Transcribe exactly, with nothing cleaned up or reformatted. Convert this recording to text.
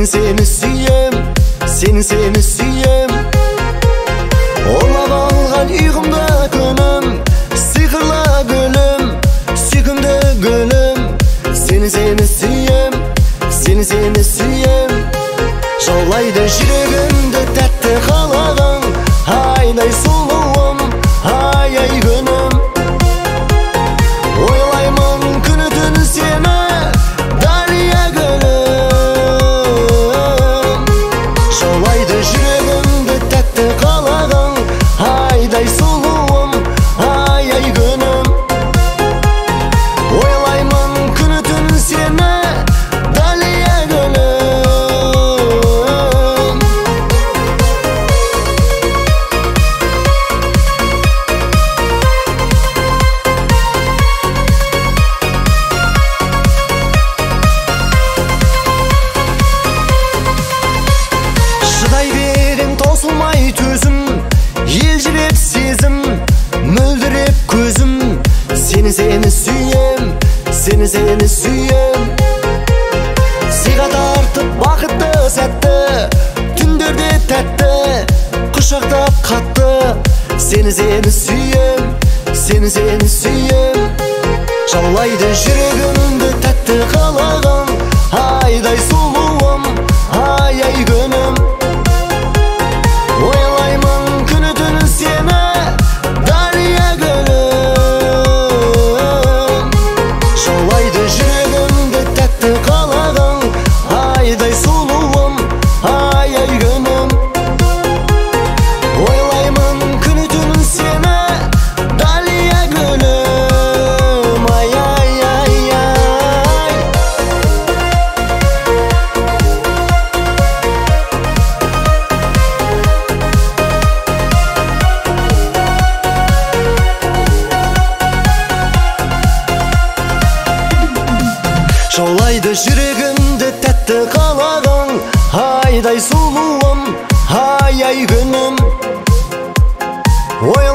Seni seni suyem, seni seni suyem. Olab algan uyğumda könüm, sihirla gülüm, sükümde gülüm. Seni seni suyem, seni seni suyem. Жаулайды жүрегімді тәтті қалағың, айдай сұлуым, ай-ай күнім. Ойлаймын күні түн сені, дария гүлім. Жаулайды жүрегімді тәтті қалағың, айдай сұлуым, ай-ай күнім. Ойлаймын күні түн сені, дария гүлім. Шыдай берем таусылмай төзім, елжіреп сезім, мөлдіреп көзім. Сені сені сүйем, сені сені сүйем. Сыйға тартып бақытты сәтті, түндерде тәтті, құшақтап қатты. Сені сені сүйем, сені сені сүйем. Жаулайды жүрегімді тәтті қалағың, айдай сұлуым, ай-ай күнім. Ойлаймын күні түн сені, дария гүлім. Жаулайды жүрегімді тәтті қалағың, айдай сұлуым, ай-ай күнім. Ойлаймын күні түн сені, дария гүлім. Ай-ай-ай-ай. Жаулайды жүрегімді тәтті қалағың, айдай сұлуым, ай-ай күнім.